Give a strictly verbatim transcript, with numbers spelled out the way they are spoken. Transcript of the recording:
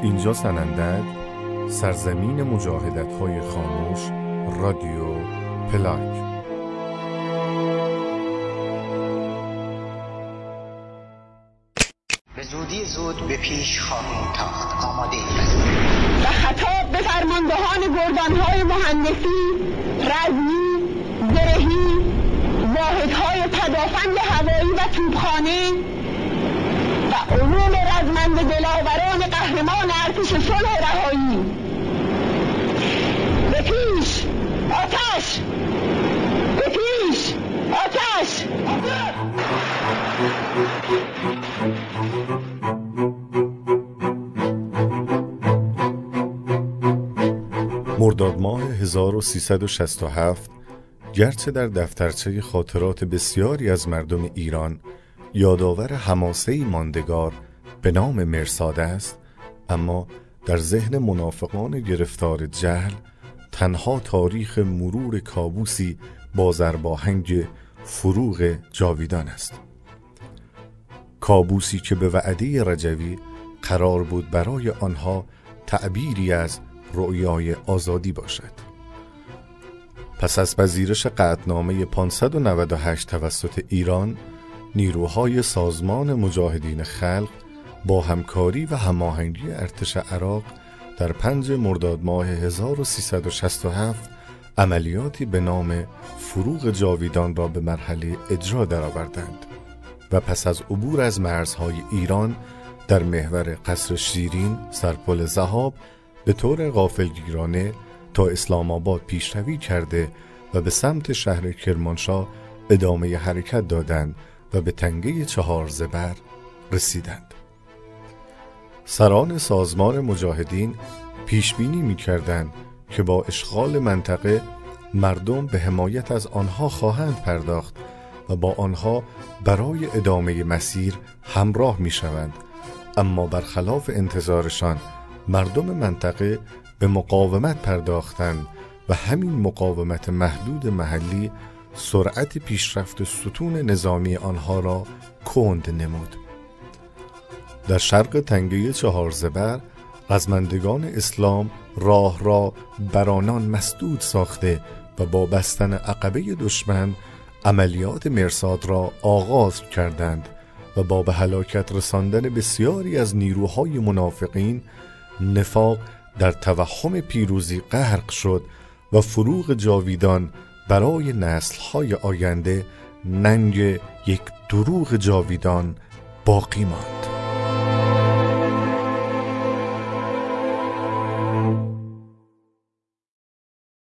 اینجا سنندج، سرزمین مجاهدت‌های خاموش، رادیو پلاک. به زودی زود به پیش خواهیم تاخت. آماده اید. و خطاب به فرماندهان گردان‌های مهندسی، رزمی، زرهی، واحدهای پدافند هوایی و توپخانه و عموم رزمنده دلاوران قهرمان ارتش صلح و رهایی. به پیش آتش! به پیش آتش! مرداد ماه هزار و سیصد و شصت و هفت گرچه در دفترچه خاطرات بسیاری از مردم ایران یادآور حماسه‌ای ماندگار به نام مرصاد است، اما در ذهن منافقان گرفتار جهل تنها تاریخ مرور کابوسی با ضرباهنگ فروغ جاویدان است. کابوسی که به وعده رجوی قرار بود برای آنها تعبیری از رؤیای آزادی باشد. پس از پذیرش قطعنامه پانصد و نود و هشت توسط ایران، نیروهای سازمان مجاهدین خلق با همکاری و هماهنگی ارتش عراق در پنج مرداد ماه هزار و سیصد و شصت و هفت عملیاتی به نام فروغ جاویدان را به مرحله اجرا درآوردند و پس از عبور از مرزهای ایران در محور قصر شیرین سرپل ذهاب به طور غافلگیرانه تا اسلام آباد پیشروی کرده و به سمت شهر کرمانشاه ادامه حرکت دادند و به تنگه چهار زبر رسیدند. سران سازمان مجاهدین پیش بینی می‌کردند که با اشغال منطقه مردم به حمایت از آنها خواهند پرداخت و با آنها برای ادامه مسیر همراه می‌شوند، اما برخلاف انتظارشان مردم منطقه به مقاومت پرداختند و همین مقاومت محدود محلی سرعت پیشرفت ستون نظامی آنها را کند نمود. در شرق تنگه چهار زبر رزمندگان اسلام راه را بر آنان مسدود ساخته و با بستن عقبه دشمن عملیات مرصاد را آغاز کردند و با به هلاکت رساندن بسیاری از نیروهای منافقین، نفاق در توهم پیروزی غرق شد و فروغ جاویدان برای نسل‌های آینده ننگ یک دروغ جاویدان باقی ماند.